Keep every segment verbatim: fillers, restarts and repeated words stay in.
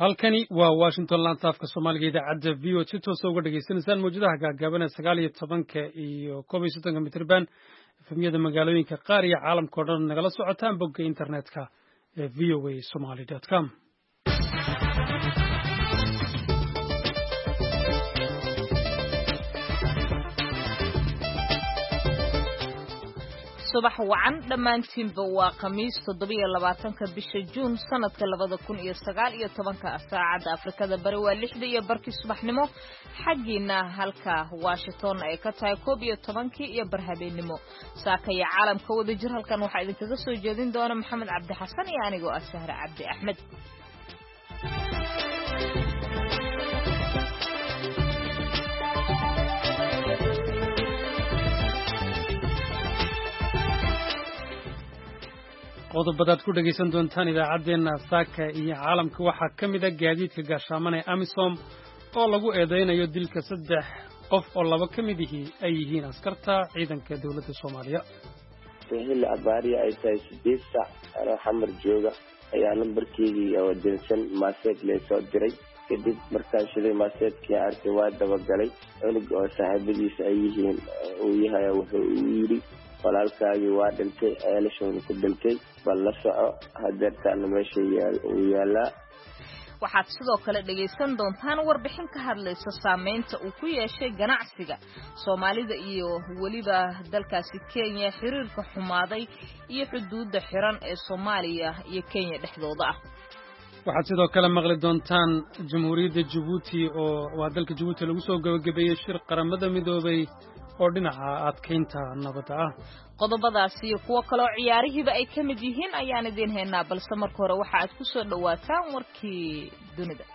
halkani waa Washington laanta afka Soomaaliga idaacadda V O A si toos ah uga dhageysanaysaan mowjadaha gaagaaban sagaal iyo tobanka iyo koob iyo soddonka mitirban efemyada magaalooyinka qaar iyo caalamka oo dhan nagala socotaan bogga internetka ee v o a somali dot com. subax wacan dhammaantiinba waa khamiis toddoba iyo labaatanka bisha juun sanadka labada kun iyo sagaal iyo tobanka saacadda afrikada bari waa lixda iyo barkii subaxnimo xaggiina halka Washington ay ka tahay koob iyo tobankii iyo barhabeenimo saaka iyo caalamka wada jir halkan waxaa idinkaga soo jeedin doona Maxamed Cabdi Xasan iyo anigoo ah Sahra Cabdi Axmed. qodobadaad ku dhageysan doontaan idaacadeena saaka iyo caalamka waxaa ka mid ah gaadiidka gaashaaman ee Amisom oo lagu eedeynayo dilka saddex qof oo laba ka mid ay yihiin askarta ciidanka dawladda Soomaaliya. Xilli abaariya ay tahay sideed saac anoo xamar jooga ayaa lambarkeygii oo dinsan maaseed la soo diray kadib markaan shilay maaseedkii arkay waa dabagalay cunug oo saaxiibadiisa ay yihiin uu yahay wuxuu yiri walaalkaagii waa dhintay ceelashoona ku dhintay bal la soco hadeertaana meesha uu yaalaa. waxaad sidoo kale dhageysan doontaan warbixin ka hadlaysa saameynta uu ku yeeshay ganacsiga Soomaalida iyo waliba dalkaasi Kenya xiriirka xumaaday iyo xuduudda xiran ee Soomaaliya iyo Kenya dhexdooda ah. waxaad sidoo kale maqli doontaan Jamhuuriyadda Djibouti oo waa dalka Djibouti lagu soo gabagabeeyay shir qaramada midoobay oo dhinaca adkeynta nabadda ah. qodobadaas iyo kuwa kale oo ciyaarihiiba ay ka mid yihiin ayaan idin haynaa balse marka hore waxa aad ku soo dhawaataan warkii dunida.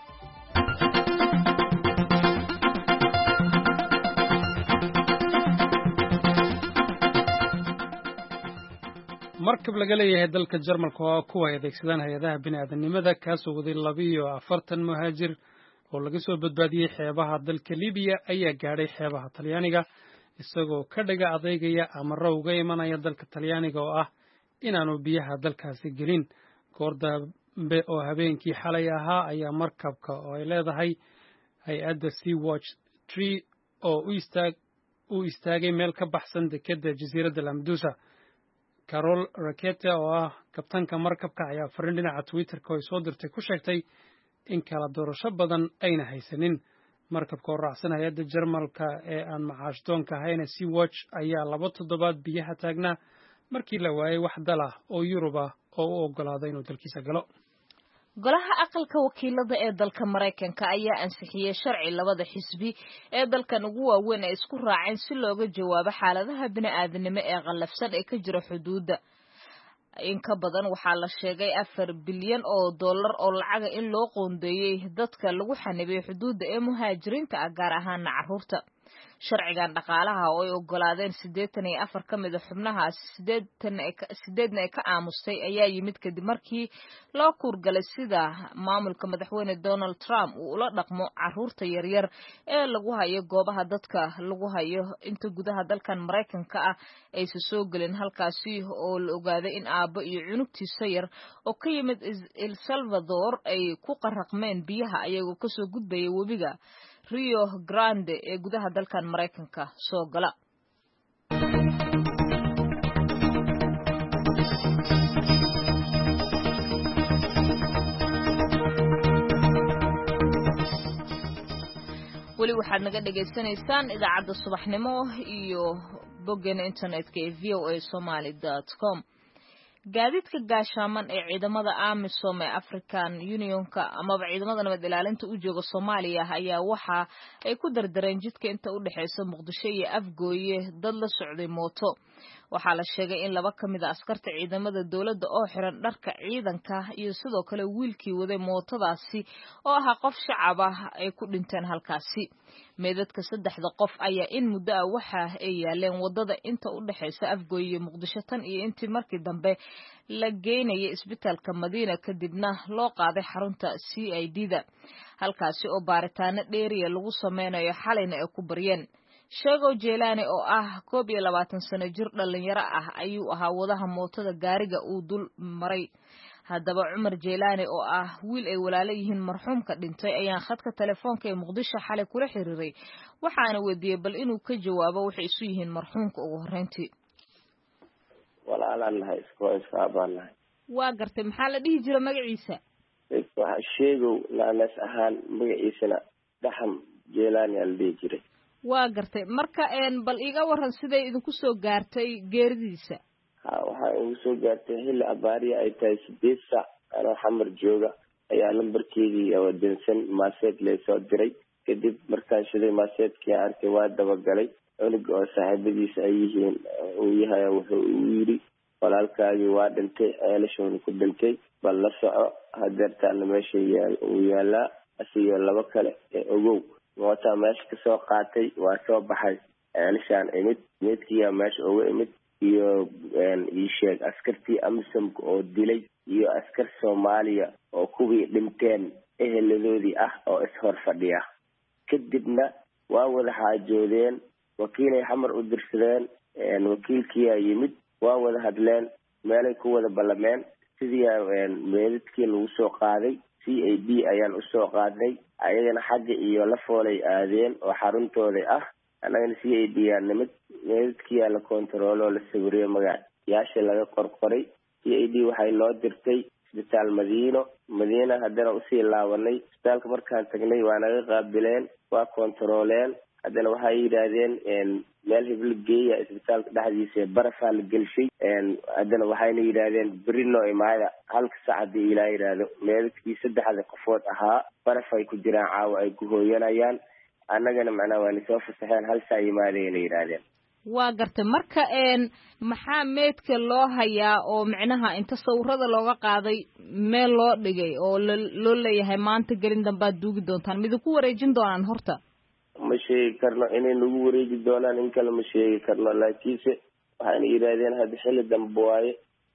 markab laga leeyahay dalka Jarmalka oo kuwa adeegsadaan hay'adaha bini'aadanimada kaasoo waday laba iyo afartan muhaajir oo laga soo badbaadiyay xeebaha dalka Liibiya ayaa gaadhay xeebaha Talyaaniga isagoo ka dhaga adeegaya amaro uga imanaya dalka Talyaaniga oo ah inaanu biyaha dalkaasi gelin. goor dambe oo habeenkii xalay ahaa ayaa markabka oo ay leedahay hay'adda Sea Watch three oo u istaag u istaagay meel ka baxsan dekedda jasiiradda Lampedusa. Carol Rackete oo ah kabtanka markabka ayaa fariin dhinaca Twitter-ka oo soo dirtay ku sheegtay in kala doorasho badan ayna haysanin. markabka oo raacsan hay'adda Jarmalka ee aan macaash doonka ahayn Sea Watch ayaa laba toddobaad biyaha taagnaa markii la waayay wax dal ah oo Yurub ah oo u oggolaaday inuu dalkiisa galo. golaha aqalka wakiilada ee dalka Mareykanka ayaa ansixiyay sharci labada xisbi ee dalkan ugu waaweyn ay isku raaceen si looga jawaabo xaaladaha bini'aadanimo ee qallafsan ee ka jira xuduudda. in ka badan waxaa la sheegay afar bilyan oo dollar oo lacaga in loo qoondeeyay dadka lagu xanibay xuduudda ee muhaajiriinta ah gaar ahaan carruurta. sharcigan dhaqaalaha oo ay oggolaadeen siddeetan iyo afar ka mid ah xubnahaas sideedna ay ka aamustay ayaa yimid kadib markii loo kuurgalay sida maamulka madaxweyne Donald Trump uu ula dhaqmo carruurta yaryar ee lagu hayo goobaha dadka lagu hayo inta gudaha dalkan Mareykanka ah aysan soo gelin halkaasi oo la ogaaday in aabbo iyo cunugtiisa yar oo ka yimid El Salvador ay ku qarraqmeen biyaha ayagoo ka soo gudbaya webiga Rio Grande ee gudaha dalkan Mareykanka soo gala. weli waxaad naga dhageysanaysaan idaacadda subaxnimo iyo boggeena internetka ee v o a somali dot com. gaadiidka gaashaaman ee ciidamada Amisom ee African Unionka amaba ciidamada nabad ilaalinta u jooga Soomaaliya ayaa waxa ay ku dardareen jidka inta u dhaxaysa Muqdisho iyo Afgooye dad la socday mooto. waxaa la sheegay in laba ka mid ah askarta ciidamada dawladda oo xiran dharka ciidanka iyo sidoo kale wiilkii waday mootadaasi oo ahaa qof shacab ah ay ku dhinteen halkaasi. meedadka saddexda qof ayaa in muddo ah waxa ay yaaleen wadada inta u dhaxaysa Afgooye iyo Muqdisho tan iyo intii markii dambe la geynayay isbitaalka Madiina kadibna loo qaaday xarunta C I D-da halkaasi oo baaritaano dheeriya lagu sameynayo xalayna ay ku baryeen. Sheego Jeelani oo ah koob iyo labaatan sano jir dhalinyaro ah ayuu ahaa wadaha mootada gaariga uu dul maray haddaba cumar jeylaani oo ah wiil ay walaalo yihiin marxuumka dhintay ayaan khadka telefoonka ee muqdisho xalay kula xiriiray waxaana weydiiyey bal inuu ka jawaabo waxay isu yihiin marxuumka ugu horreyntii. walaalaan nahay iskoo iskaabaan nahay. waa gartay maxaa la dhihi jira magaciisa? waxa sheegow naanas ahaan magaciisana dhaxam jeylaani aa la dhihi jiray. waa gartay marka bal iga waran siday idinku soo gaartay geeridiisa. ha waxaa igu soo gaartay xilli abaariya ay tahay sideed sac anoo xamar jooga ayaa lambarkeygii oo dansan maaseed laysoo diray. kadib markaan shiday maaseedkii arkay waa dabagalay. cunuga oo saaxiibadiisa ay yihiin uu yahay wuxuu uu yidhi walaalkaagii waa dhintay ceelashoona ku dhintay bal la soco hadeertaana meesha uu yaalaa asigoo laba kale ee ogow. mootaa meesha kasoo qaatay waa soo baxay ceelashaan imid meedkiiyaa meesha uga imid iyo iisheeg askartii amisamka oo dilay iyo askar soomaaliya oo kuwii dhinteen eheladoodii ah oo ishor fadhiya. kadibna waa wada xaajoodeen wakiilay xamar u dirsadeen wakiilkiiyaa yimid waa wada hadleen meelay ku wada ballameen sidii meedadkii lagu soo qaaday c a d ayaan usoo qaadnay ayagana xagga iyo la foolay aadeen oo xaruntooda ah annagana c a d yaa nimid meedadkiyaa la kontarooloo la sawiriyey magacayaasha laga qorqoray. c a d waxay noo dirtay isbitaal madiino madiina haddana usii laabanay isbitaalka markaan tagnay waa naga qaabileen waa kontarooleen haddana waxay yidhaahdeen meel hiblo geeya isbitaalka dhexdiisa barafaa la gelshay. haddana waxayna yidhaahdeen berino imaada halka sac hadii ilaa yidhaahdo meedadkii saddexda qofood ahaa baraf ay ku jiraan caawa ay ku hooyanayaan annagana macnaha waana soo fasaxeen hal saa yimaadayna yidhaahdeen. waa gartay marka maxaa meedka loo hayaa oo micnaha inta sawirada looga qaaday meel loo dhigay oo loo leeyahay maanta gelin dambaad duugi doontaan midu ku wareejin doonaan horta? ma sheegi karno inay nagu wareeji doonaan in kale ma sheegi karno laakiinse waxayna yidhaahdeen hadda xilli dambe waaye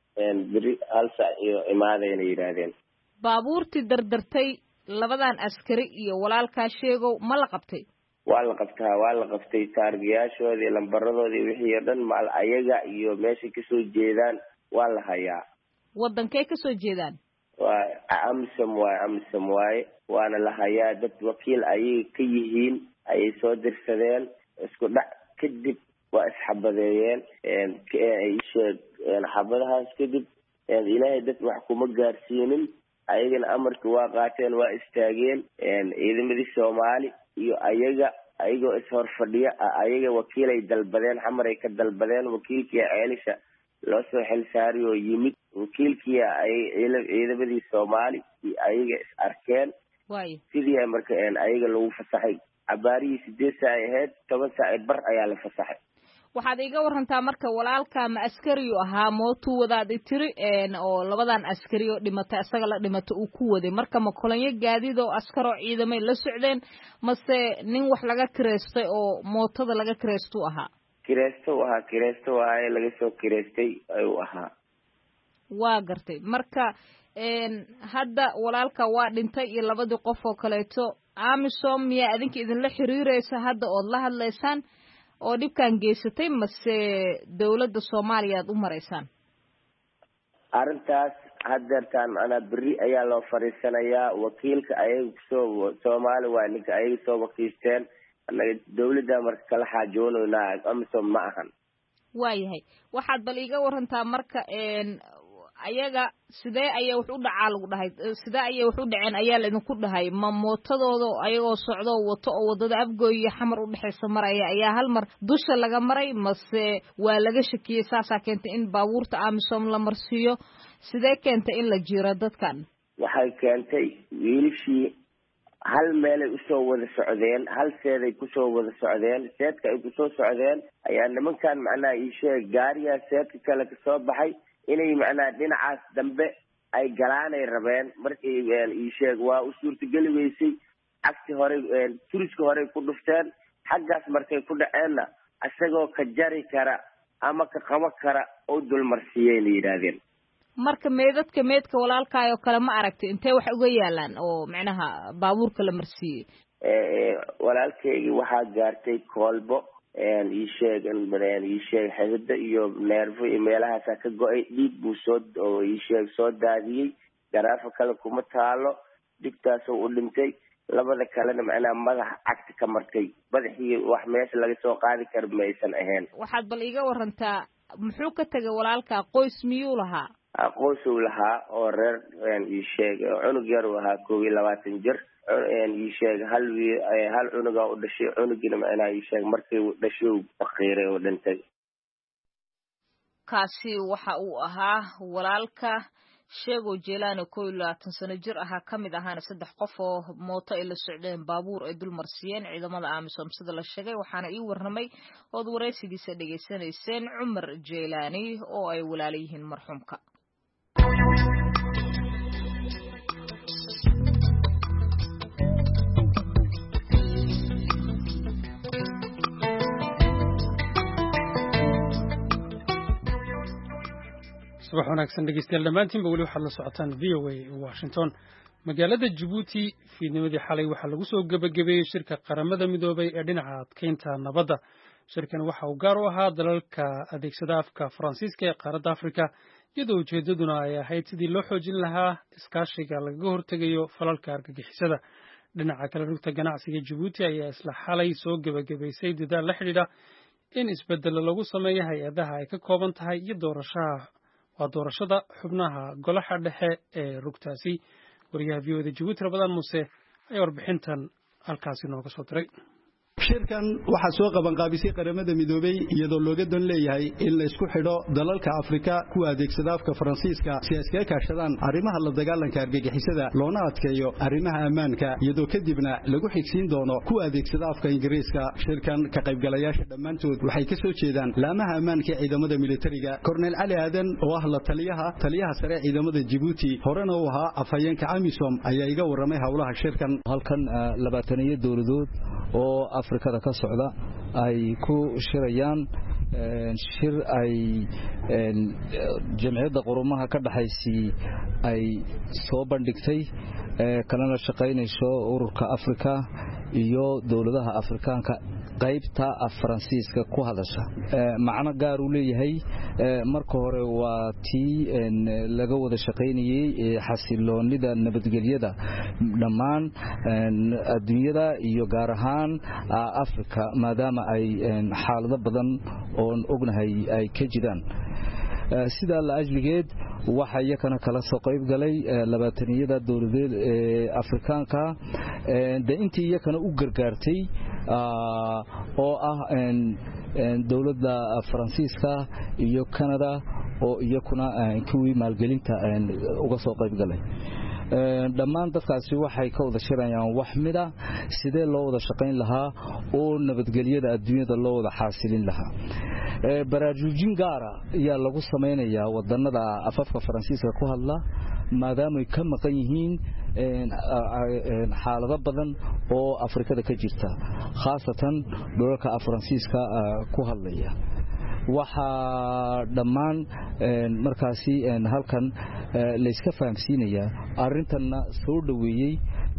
beri hal sac iyo imaadayna yidhaahdeen. baabuurtii dardartay labadan askari iyo walaalkaa sheegow ma la qabtay? waa la qabtaa waa la qabtay taargiyaashoodii lambaradoodii wixii oo dhan maal ayaga iyo meeshay kasoo jeedaan waa la hayaa. wadankay kasoo jeedaan? waa amisom waaye amisom waaye waana la hayaa dad wakiil ayay ka yihiin ayay soo dirsadeen isku dhac kadib waa isxabadeeyeen sheeg xabadahaas kadib ilaahay dad wax kuma gaarsiinin ayagana amarka waa qaateen waa istaageen. ciidamadii soomaali iyo ayaga ayagoo ishor fadhiya ayaga wakiilay dalbadeen xamaray ka dalbadeen wakiilkii ceelisha loo soo xilsaari oo yimid wakiilkii ciidamadii soomaali iyo ayaga is arkeen sidii marka ayaga lagu fasaxay cabaarihii sideed saac ahayd toban saac bar ayaa la fasaxay. waxaad iga warantaa marka walaalka ma askariyu ahaa mootuu wadaad tiri oo labadan askari oo dhimatay asaga la dhimatay uu ku waday marka ma kolonyo gaadiid oo askar oo ciidamay la socdeen mase nin wax laga kireystay oo mootada laga kireystu ahaa? kireysto ahaa kireysto waaye laga soo kireystay ayuu ahaa. waa gartay marka hadda walaalka waa dhintay iyo labadii qof oo kaleeto amisom miyaa adinka idinla xiriireysa hadda ood la hadlaysaan oo dhibkan geysatay mase dawladda soomaaliya aad u maraysaan? arrintaas hadeertaan macnaa beri ayaa loo fariisanayaa wakiilka ayaga kusoo soomaali waa ninka ayaga soo wakiisteen annaga dawladda marka kala xaajoonaynaa amisom ma ahan. waayahay waxaad bal iiga warantaa marka ayaga sidee ayay wax u dhacaa lagu dhahay sidee ayay wax u dhaceen ayaa laidinku dhahay ma mootadooda ayagoo socdo wato oo wadada afgooy iyo xamar u dhexeysa maraya ayaa hal mar dusha laga maray mase waa laga shakiyey saasaa keentay in baabuurta amisom la marsiiyo sidee keentay in la jiro dadkan? waxay keentay wiilashii hal meelay usoo wada socdeen hal seeday kusoo wada socdeen seedka ay kusoo socdeen ayaa nimankan macnaha iisheeg gaariyaa seedka kale kasoo baxay inay macnaha dhinacaas dambe ay galaanay rabeen markay iisheeg waa u suurtageli weysay cagsi horey turiska horey ku dhufteen xaggaas markay ku dhaceenna isagoo ka jari kara ama ka qabo kara oo dulmarsiiyeyna yidhaahdeen. marka meedadka meedka walaalkaayoo kale ma aragtay intee wax uga yaalaan oo macnaha baabuurka la marsiiyey? walaalkaygii waxaa gaartay koolbo ii sheeg ii sheeg xidida iyo neerfo iyo meelahaasa ka go-ay dhiig buu soo oo ii sheeg soo daadiyey garaafa kale kuma taalo dhigtaasoo u dhintay labada kalena macnaha madaxa cagta ka martay madaxii wax meesha laga soo qaadi kara ma aysan ahayn. waxaad bal iiga warantaa muxuu ka tegay walaalkaa qoys miyuu lahaa? qoysuu lahaa oo reer ii sheeg cunug yar uu ahaa koob iyo labaatan jir ii sheeg hal hal cunugaa u dhashay cunugina macnaha ii sheeg markii uu dhashay uu faqiiray oo dhintay. kaasi waxa uu ahaa walaalka sheego Jeelaani koob iyo labaatan sano jir ahaa kamid ahaana saddex qof oo mooto ay la socdeen baabuur ay dul marsiyeen ciidamada AMISOM sida la sheegay waxaana ii warramay oo wareysigiisa dhageysanayseen Cumar Jeelaani oo ay walaalayihiin marxuumka. subax wanaagsan dhegeystayaal dhammaantiinba weli waxaad la socotaan V O A Washington. magaalada Djibouti fiidnimadii xalay waxaa lagu soo gabagabeeyey shirka qaramada midoobay ee dhinaca adkeynta nabadda. shirkan waxa uu gaar u ahaa dalalka adeegsada afka Faransiiska ee qaaradda Afrika iyadoo ujeedaduna ay ahayd sidii loo xoojin lahaa iskaashiga lagaga hortegayo falalka argagixisada. dhinaca kale rugta ganacsiga Djibouti ayaa isla xalay soo gabagabaysay dadaal la xidhiidha in isbedelo lagu sameeyo hay-adaha ay ka kooban tahay iyo doorashada waa doorashada xubnaha golaha dhexe ee rugtaasi. wariyaha V O A Djibouti Rabadaan Muuse ayaa warbixintan halkaasi nooga soo diray. shirkan waxa soo qaban qaabisay qaramada midoobay iyadoo looga dan leeyahay in la isku xidho dalalka Afrika ku adeegsada afka Faransiiska si ay iskaga kaashadaan arrimaha la dagaalanka argagixisada loona adkeeyo arrimaha ammaanka iyadoo kadibna lagu xigsiin doono ku adeegsada afka Ingiriiska. shirkan ka qaybgalayaasha dhammaantood waxay ka soo jeedaan laamaha ammaanka ciidamada militariga. Colonel Ali Aadan oo ah la taliyaha taliyaha sare ciidamada Djibouti horena uu ahaa afhayeenka AMISOM ayaa iga warramay hawlaha shirkan. halkan labaatan iyo dowladood oo Afrikada ka socda ay ku shirayaan shir ay jamciyadda qurumaha ka dhaxaysay ay soo bandhigtay kalena shaqaynayso ururka Afrika iyo dowladaha Afrikaanka qaybta Faransiiska ku hadasha. macna gaar u leeyahay marka hore waa tii laga wada shaqaynayay xasiloonida nabadgelyada dhammaan adduunyada iyo gaar ahaan Afrika maadaama ay xaalado badan oo ognahay ay ka jiraan. sida la ajligeed waxa iyakana kala soo qayb galay labaataniyada dowladeed ee Afrikaanka ee intii iyakana u gargaartay oo ah dowladda Faransiiska iyo Canada oo iyakuna kuwii maalgelinta uga soo qayb galay. dhammaan dadkaasi waxay ka wada shirayaan wax mida sidee loo wada shaqayn lahaa oo nabadgelyada adduunyada loo wada xaasilin lahaa. baraarujin gaara ayaa lagu sameynayaa wadanada afafka Faransiiska ku hadla maadaama ay ka maqan yihiin xaalado badan oo Afrikada ka jirta khaasatan dalalka Faransiiska ku hadlaya. waxa dhammaan markaasi halkan la iska fahamsiinaya arintana soo dhaweeyay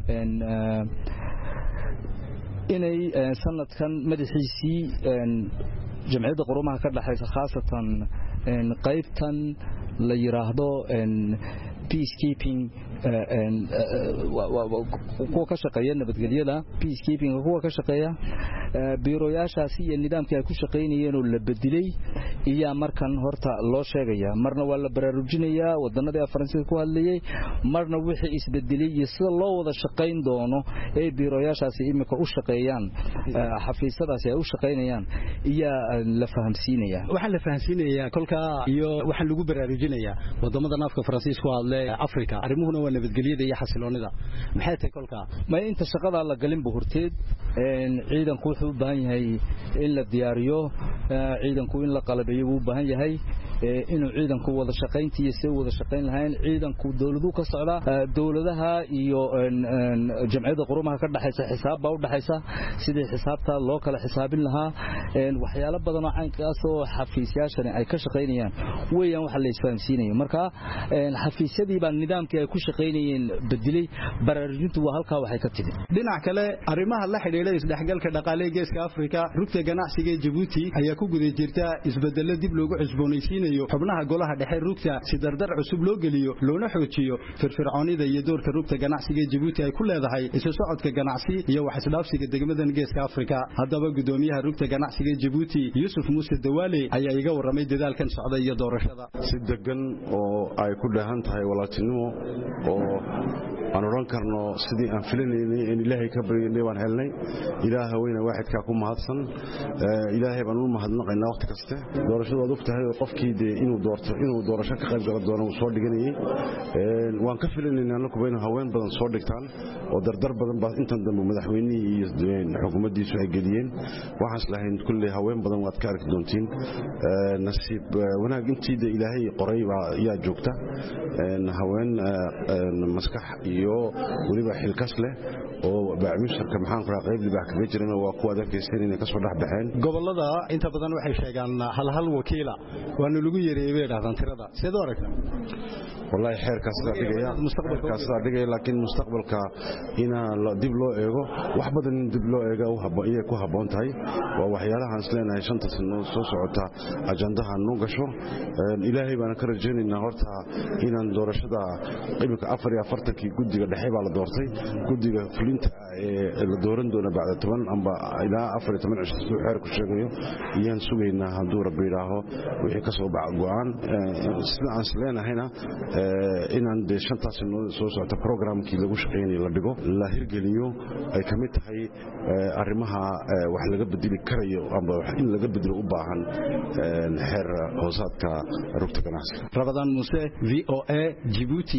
inay sanadkan madaxiisii jamciyadda qurumaha ka dhaxaysa khaasatan qaybtan la yiraahdo peacekeeping kuwa ka shaqeeya nabadgelyada peacekeeping kuwa ka shaqeeya biirooyaashaasi iyo nidaamkii ay ku shaqeynayeen oo la bedilay iyo markan horta loo sheegaya marna waa la baraarujinayaa wadanada Faransiiska ku hadlayay marna wixii isbedelay iyo sida loo wada shaqeyn doono ee biirooyaashaasi imika u shaqeeyaan xafiisyadaasi ay u shaqeynayaan iyo la fahamsiinaya. waxa la fahamsiinaya kolka iyo waxa lagu baraarujinayaa wadamada afka Faransiiska hadlay Afrika arimuhuna waa nabadgelyada iyo xasiloonida. maxay tahay kolka ma inta shaqada la galin bu horteed ciidanku wuxuu u baahan yahay in la diyaariyo ciidanku in la qalabeeyo u baahan yahay inuu ciidanku wada shaqayntiisa si wada shaqayn lahayn ciidanku dawladuhu ka socda dawladaha iyo jamciyadda qurumaha ka dhaxaysa xisaab baa u dhaxaysa sidii xisaabta loo kala xisaabin lahaa waxyaalo badan oo caynkaas oo xafiisyaashani ay ka shaqaynayaan weeyaan waxa la isfahamsiinayo. marka xafiisyadii baa nidaamkii ay ku shaqaynayeen bedilay baraarujintu waa halka waxay ka timid. dhinaca kale arrimaha la xiriira xidhiidha isdhexgalka dhaqaale geeska Afrika rugta ganacsiga ee Djibouti ayaa ku guday jirta isbeddello dib loogu cusboonaysiinayo xubnaha golaha dhexe rugta si dardar cusub loo geliyo loona xoojiyo firfircoonida iyo doorka rugta ganacsiga ee Djibouti ay ku leedahay isu socodka ganacsi iyo wax isdhaafsiga degmadan geeska Afrika haddaba gudoomiyaha rugta ganacsiga ee Djibouti Yusuf Muuse Dawaale ayaa iga waramay dadaalkan socda iyo doorashada si degan oo ay ku dhahan tahay walaaltinimo oo aan oran karno sidii aan filaynay in Ilaahay ka bariyay waan helnay Ilaahay weyna waaxidka ku mahadsan Ilaahay baan u mahadnaqaynaa waqti kasta doorashadu waa ogtahay qofkii inuu doorto inuu doorasho ka qayb galo doono soo dhiganayay waan ka filaynaa anku bayna haween badan soo dhigtaan oo dardar badan baa intan dambe madaxweynaha iyo xukuumaddiisu ay geliyeen waxaan islahayn kulli haween badan waad ka arki doontiin nasiib wanaag intii Ilaahay qoray ayaa joogta haween maskax iyo waliba xilkas leh oo baamisharka maxaan ku raaqay libaax kaga jirana waa kuwa adeegaysan inay ka soo dhaxbaxeen gobolada inta badan waxay sheegaan hal hal wakiila waana lagu yareeyay dhaqan tirada sidoo aragta wallahi xeerkaas la dhigaya mustaqbalkaas la dhigaya laakiin mustaqbalka ina dib loo eego wax badan dib loo eego oo habooyay ku haboon tahay waa waxyaalaha isleenahay shanta sano soo socota ajandaha noo gasho Ilaahay baan ka rajaynaynaa horta inaan doorashada qibka afar iyo afartan guddiga dhexe baa la doortay guddiga fulinta ee la dooran doona bacda toban amba ilaa afar iyo toban cisho soo xeer ku sheegayo iyaan sugaynaa hadduu rabbi ilaaho wixii ka soo bax go'aan sida aan isleenahayna inaan de shanta sano soo socota programkii lagu shaqeynay la dhigo la hirgeliyo ay kamid tahay arrimaha wax laga bedeli karayo amba in laga bedelo u baahan xeer hoosaadka rugta ganacsiga Ramadan Muuse V O A Djibouti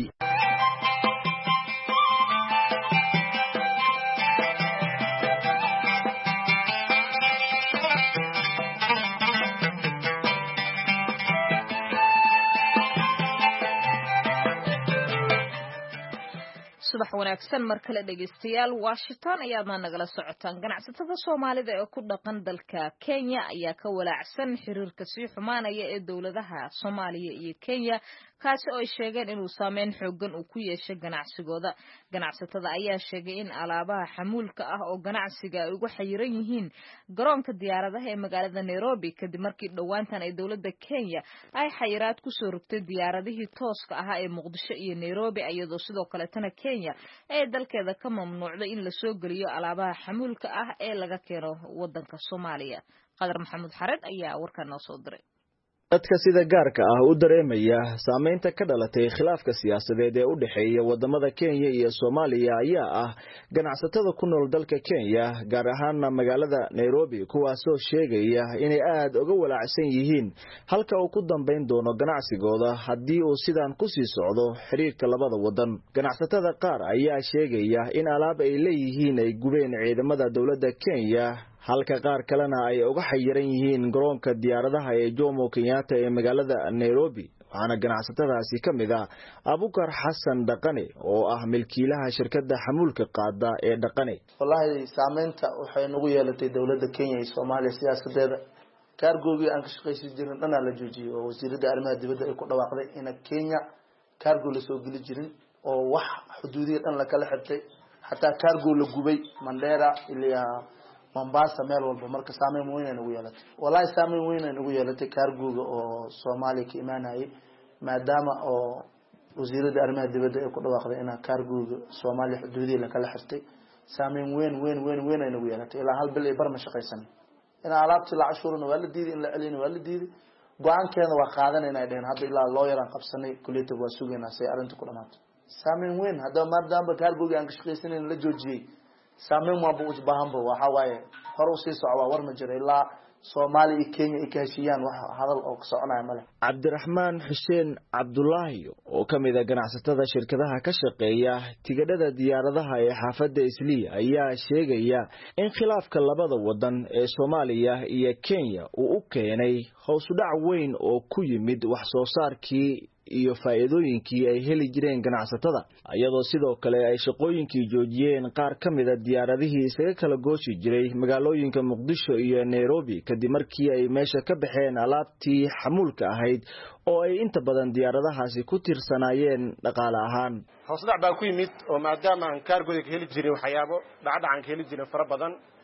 subax wanaagsan mar kale dhageystayaal Washington ayaadna nagala socotaan ganacsatada Soomaalida ee ku dhaqan dalka Kenya ayaa ka walaacsan xiriirka sii xumaanaya ee dawladaha Soomaaliya iyo Kenya kaasi oo ay sheegeen inuu saameyn xooggan uu ku yeeshay ganacsigooda ganacsatada ayaa sheegay in alaabaha xamuulka ah oo ganacsiga ay ugu xayiran yihiin garoonka diyaaradaha ee magaalada Nairobi kadib markii dhawaantan ay dawladda Kenya ay xayiraad ku soo rogtay diyaaradihii tooska ahaa ee Muqdisho iyo Nairobi iyadoo sidoo kale tan Kenya ee dalkeeda ka mamnuucday in la soo geliyo alaabaha xamuulka ah ee laga keeno wadanka Soomaaliya Qadar Maxamuud Xared ayaa warkan noo soo diray dadka sida gaarka ah u dareemaya saameynta ka dhalatay khilaafka siyaasadeed ee u dhaxeeya wadamada Kenya iyo Soomaaliya ayaa ah ganacsatada ku nool dalka Kenya gaar ahaan magaalada Nairobi kuwaas oo sheegaya inay aad uga walaacsan yihiin halka uu ku dambeyn doono ganacsigooda haddii uu sidaan ku sii socdo xiriirka labada wadan ganacsatada qaar ayaa sheegaya in alaab ay leeyihiin ay gubeen ciidamada dawladda Kenya halka qaar kalena ay uga xayiran yihiin garoonka diyaaradaha ee Jomo Kenyatta ee magaalada Nairobi waxaana ganacsatadaasi kamid ah Abukar Xasan Dhaqane oo ah milkiilaha shirkadda xamuulka qaada ee Dhaqane wallahi saameynta waxay nagu yeelatay dawladda Kenya iyo Soomaaliya siyaasadeeda kaargooga aan ka shaqeysan jirin dhanaa la joojiyay oo wasiirada arrimaha dibadda ay ku dhawaaqday in Kenya kaargo la soo geli jirin oo wax xuduudiye dhan la kala xirtay hatta kaargo la gubay Mandera ilaa Mombasa meel walba marka saameyn weyn ay nagu yeelatay wallahi saameyn weyn ay nagu yeelatay kaargooga oo Soomaaliya ka imaanayay maadaama oo wasiirada arrimaha dibadda ay ku dhawaaqday in kaargooga Soomaaliya xuduudiye la kala xirtay saameyn weyn weyn weyn weyn ay nagu yeelatay ilaa hal bil ay barma shaqaysan in alaabti la cashuurna waa la diiday in la celino waa la diiday go'aankeena waa qaadanayna ay dhaheen hadda ilaa loo yaran qabsanay kuliyada waa sugeynaa si arinta ku dhamaato saameyn weyn hadda maadaama kaargooga aan ka shaqaysanin la joojiyay saameyn waa buu baahanba waxa waaye hor u sii socdaa war ma jiro ilaa Soomaaliya iyo Kenya ay ka heshiiyaan wax hadal oo ka soconaya male Cabdiraxmaan Xuseen Cabdullaahi oo kamid ah ganacsatada shirkadaha ka shaqeeya tigidhada diyaaradaha ee xaafadda Islii ayaa sheegaya in khilaafka labada wadan ee Soomaaliya iyo Kenya uu u keenay hoos u dhac weyn oo ku yimid wax soo saarkii iyo faa'iidooyinkii ay heli jireen ganacsatada iyadoo sidoo kale ay shaqooyinkii joojiyeen qaar kamid ah diyaaradihii isaga kala gooshi jiray magaalooyinka Muqdisho iyo Nairobi kadib markii ay meesha ka baxeen alaabtii xamuulka ahayd oo ay inta badan diyaaradahaasi ku tirsanaayeen dhaqaale ahaan hoos dhac baa ku yimid oo maadaama aan kaargooda ka heli jiray waxyaabo dhacdhacan ka heli jiray fara badan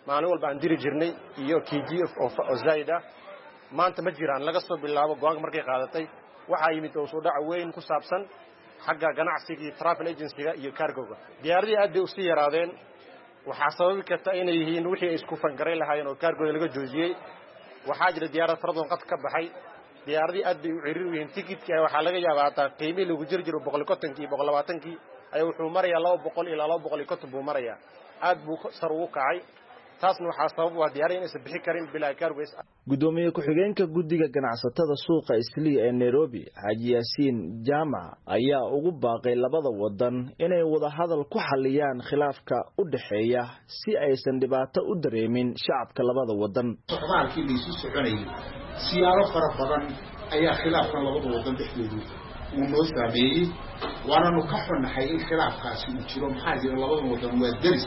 maalin walba aan diri jirnay iyo K G F oo zaida maanta ma jiraan laga soo bilaabo go'aan markay qaadatay waxa yimid oo soo dhac weyn ku saabsan xagga ganacsiga iyo travel agency-ga iyo cargo-ga diyaaradii aad bay u sii yaraadeen waxa sababi karta inay yihiin wixii isku fangaray lahaayeen oo cargo-ga laga joojiyay waxa jira diyaarad faradoon qad ka baxay diyaaradii aad bay u ciriir u yihiin tikitka waxa laga yaabaa taa qiimo lagu jir jiro boqol iyo konton iyo boqol iyo labaatan ay wuxuu marayaa laba boqol ilaa laba boqol iyo konton buu marayaa aad buu sar ugu kacay taasna waxa sabab u ah diyaarad inaysan bixi karin bilaa cargo-ga gudoomiye ku-xigeenka guddiga ganacsatada suuqa Islii ee Nairobi Haji Yaasiin Jaamac ayaa ugu baaqay labada wadan inay wada hadal ku xaliyaan khilaafka u dhaxeeya si aysan dhibaato u dareemin shacabka labada wadan socdaalkii la isu soconayay siyaalo fara badan ayaa khilaafkan labada wadan dhexdooda uu noo saameeyay waana ka xunnahay in khilaafkaasi uu jiro maxaa jira labada wadan waa daris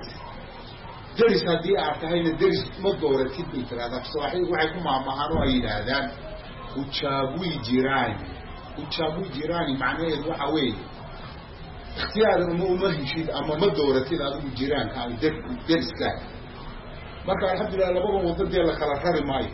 daris haddii aad tahayna daris ma dooratid bay tiraahdaa soomaalidu waxay ku maamahaan oo ay yidhaahdaan ujaabui jirani ujaabui jirani macnaheedu waxa weeye ikhtiyaaran uma uma heshid ama ma dooratid adigu jiraanka ama dariskaaga marka alxamdulilah labada wadan dee la kala rari maayo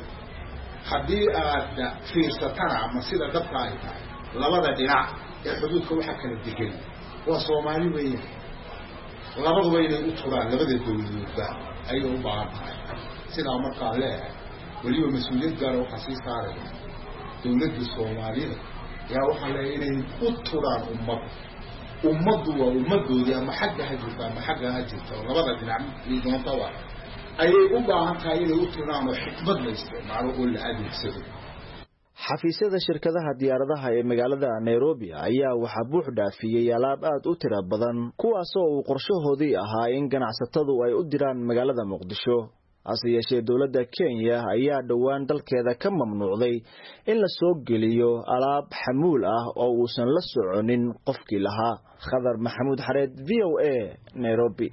haddii aad fiirsatana ama sida dhabka ay tahay labada dhinac ee xuduudka waxa kala degan waa Soomaali weeyaan labaduba inay u turaan labada dawladoodba ayay u baahan tahay sidaa markaa leeyahay weliba mas-uuliyad gaara waxaa sii saaraya dawladda Soomaalida yaa waxaa leeyahay inay u turaan ummad ummaddu waa ummadoodii ama xagga ha jirta ama xagga ha jirta labada dhinac doonta waa ayay u baahan tahay inay u turaan oo xikmad la isticmaalo oo la adeegsado xafiisyada shirkadaha diyaaradaha ee magaalada Nairobi ayaa waxa buux dhaafiyay alaab aad u tiro badan kuwaas oo uu qorshahoodii ahaa in ganacsatadu ay u diraan magaalada Muqdisho hase yeeshee dawladda Kenya ayaa dhawaan dalkeeda ka mamnuucday in la soo geliyo alaab xamuul ah oo uusan la soconin qofkii lahaa Khadar Maxamuud Xareed V O A Nairobi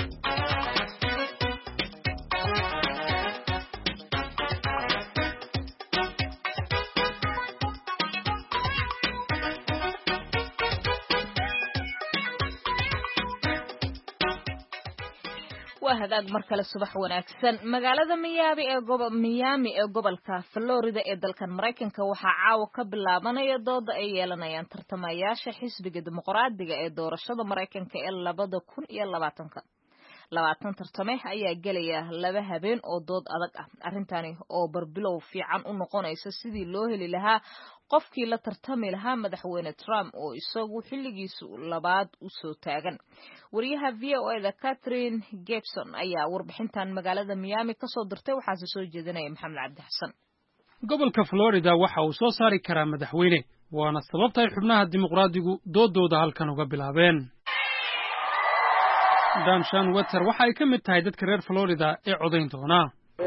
hadaag mar kale subax wanaagsan magaalada Miami ee gobolka Miami ee gobolka Florida ee dalkan Mareykanka waxa caawa ka bilaabanaya dooda ay yeelanayaan tartamayaasha xisbiga dimuqraadiga ee doorashada Mareykanka ee labada kun iyo labaatanka labaatan tartame ayaa galaya laba habeen oo dood adag ah arintani oo barbilow fiican u noqonaysa sidii loo heli lahaa qofkii la tartami lahaa madaxweyne Trump oo isagu xilligiisu labaad u soo taagan wariyaha V O A da Catherine Gibson ayaa warbixintan magaalada Miami ka soo dirtay waxa soo jeedinaya Maxamed Cabdi Xasan gobolka Florida waxa uu soo saari karaa madaxweyne waana sababta ay xubnaha dimuqraadigu doodooda halkan uga bilaabeen Dan Shan Water waxa ay ka mid tahay dadka reer Florida ee codayn doona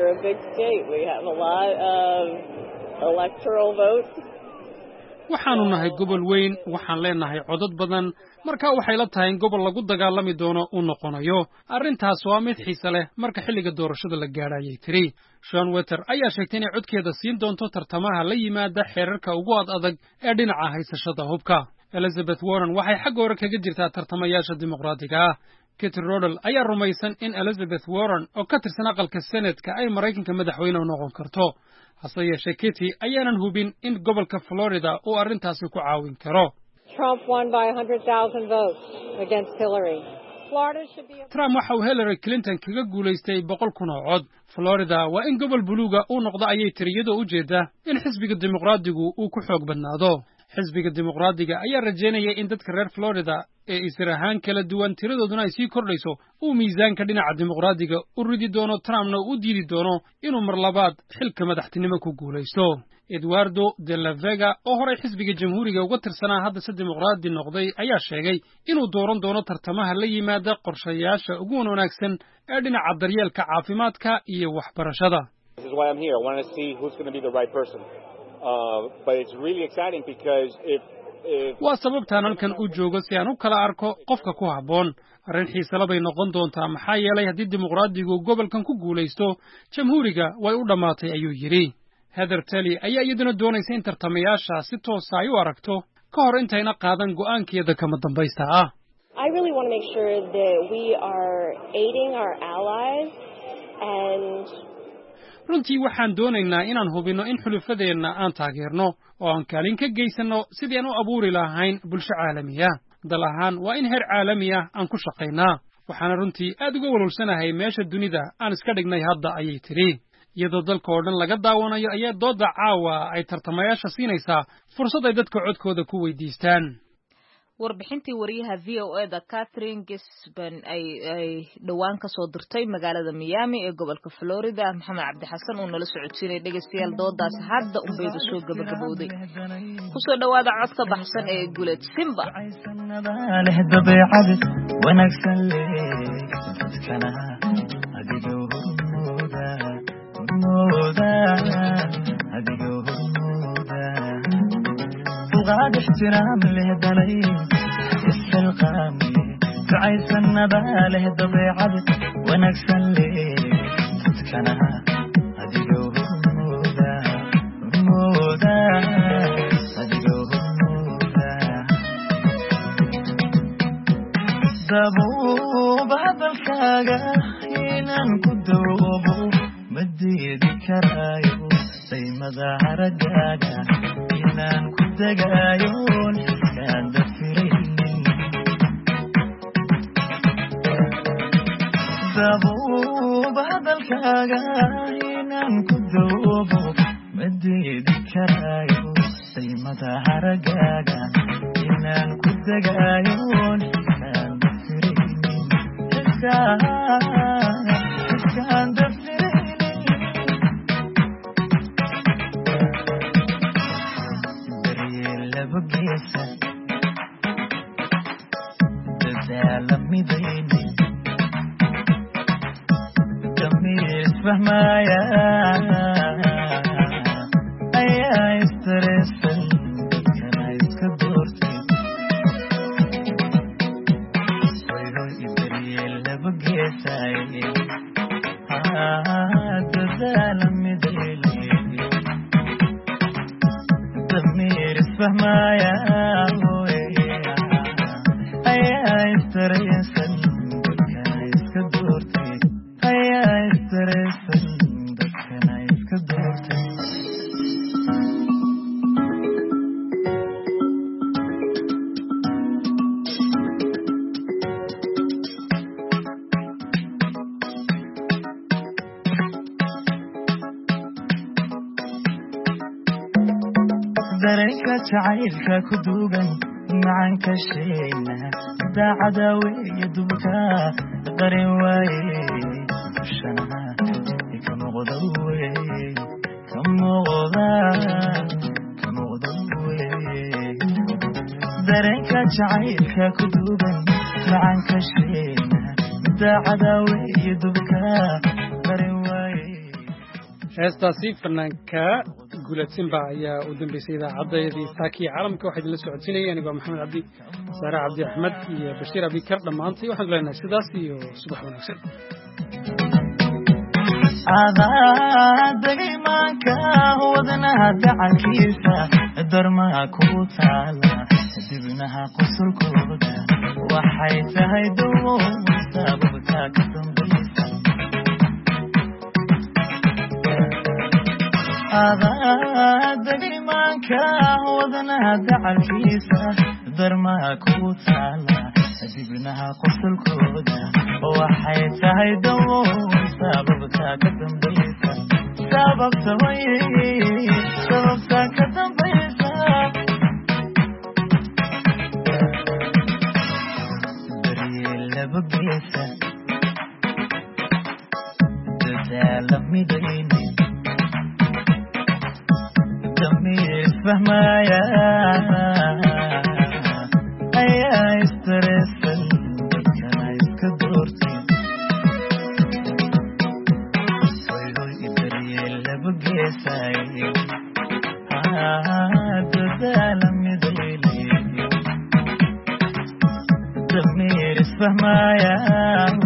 waxaanu nahay gobol weyn waxaan leenahay codad badan marka waxay la tahay in gobol lagu dagaalami doono uu noqonayo arrintaas waa mid xiiso leh marka xilliga doorashada la gaarayay tiri Shan Water ayaa sheegtay in codkeeda siin doonto tartamaha la yimaada xeerarka ugu adag ee dhinaca haysashada hubka Elizabeth Warren waxay xag hore kaga jirtaa tartamayaasha dimuqraadiga ah Kate Rodel ayaa rumaysan in Elizabeth Warren oo ka tirsan aqalka Senatka ay Mareykanka madaxweyne u noqon karto hase yeeshee Kate ayaanan hubin in gobolka Florida uu arrintaasi ku caawin karo Trump won by one hundred thousand votes against Hillary Florida should be Trump waxa uu Hillary Clinton kaga guuleystay boqol kun oo cod Florida waa in gobol buluuga uu noqdo ayay tiriyadu u jeeda in xisbiga dimuqraadigu uu ku xoog badnaado xisbiga dimuqraadiga ayaa rajeynaya in dadka reer Florida ee israahaan kala duwan tiradooduna ay sii kordhayso uu miisaanka dhinaca dimuqraadiga u ridi doono Trumpna uu diidi doono inuu mar labaad xilka madaxtinimo ku guuleysto Eduardo de la Vega oo hore xisbiga jamhuuriga uga tirsanaa hadda si dimuqraadi noqday ayaa sheegay inuu dooran doono tartamaha la yimaada qorshayaasha ugu wanaagsan ee dhinaca daryeelka caafimaadka iyo waxbarashada Uh, but it's really exciting because if, if waa sababtaan halkan u joogo si aan u kala arko qofka ku habboon arrin xiisala bay noqon doontaa maxaa yeelay haddii dimuqraadigu gobolkan ku guulaysto jamhuuriga way u dhammaatay ayuu yidhi Heather Talley ayaa iyaduna doonaysa in tartamayaasha si toosa ay u aragto ka hor intayna qaadan go'aankeeda kama dambaysta ah I really want to make sure that we are aiding our allies and runtii waxaan doonaynaa inaan hubinno in xulufadeenna aan taageerno oo aan kaalin ka geysanno sidii aan u abuuri lahayn bulsho caalamiya dal ahaan waa in heer caalami ah aan ku shaqaynaa waxaana runtii aad uga walwalsanahay meesha dunida aan iska dhignay hadda ayay tidhi iyadoo dalka oo dhan laga daawanayo ayaa doodda caawa ay tartamayaasha siinaysaa fursad ay dadka codkooda ku weydiistaan warbixintii wariyaha v o e da Catherine Gisban ay ay dhawaan ka soo dirtay magaalada Miami ee gobolka Florida Maxamed Cabdi Xasan oo nala socodsiinay dhageystayaal doodaas hadda un bay soo gabagabowday ku soo dhawaada codka baxsan ee Guleed Simba leh dabeecad wanaagsan leh dadkana adigoo mooda mooda adigoo mooda وغاد احترام له دليل السلقامي تعيس النباله ضبيعة ونكسن لي تتكنا أدقوه مودا مودا أدقوه مودا دابو بعد الكاقة هينان كدوبو مدي ذكرايو زي مظاهر الداقة هينان دقايون كان دفريني دابو بعد الكاقاين كذوبو مدي ذكرايو سيمتا حرقاقا إنان كدقايون كان دفريني كان دفريني بقيسة تزالم مديني تميز فهمايا أيا يسترسل كان يسكدورتي ويهو إبريل بقيسة تزالم مديني تمير فهمايا هيا يسترسل كان يسكدورتي هيا يسترسل كان يسكدورتي دريك تعيلك كدوبا معك شينا دا عداوي يدوبكا غريواي وشنا كم غضوي كم غضا كم غضوي دريك تعيلك كدوبا معك شينا دا عداوي يدوبكا غريواي heestaasi fanaanka Guleed Simba ayaa u dambeysay idaacaddeedii saaki caalamka waxay la socodsiinayeen aniga Maxamed Cabdi Saara Cabdi Axmed iyo Bashiir Abi Kar dhamaantii waxaan leenahay sidaas iyo subax wanaagsan aadaadagay maanka wadnaha dacankiisa darmaha ku taala dibnaha qusulkooda waxay tahay doow sababta ka dambaysa aadaadagay maanka wadnaha dacankiisa darmaha ku taala dibnaha qusulkooda waxay tahay doow sababta ka dambaysa sababta way sababta ka dambaysa daryeela bugeysa dadaala midayni damiir fahmaya ayaa istresan dadkana iska doortay دمير اسمه ما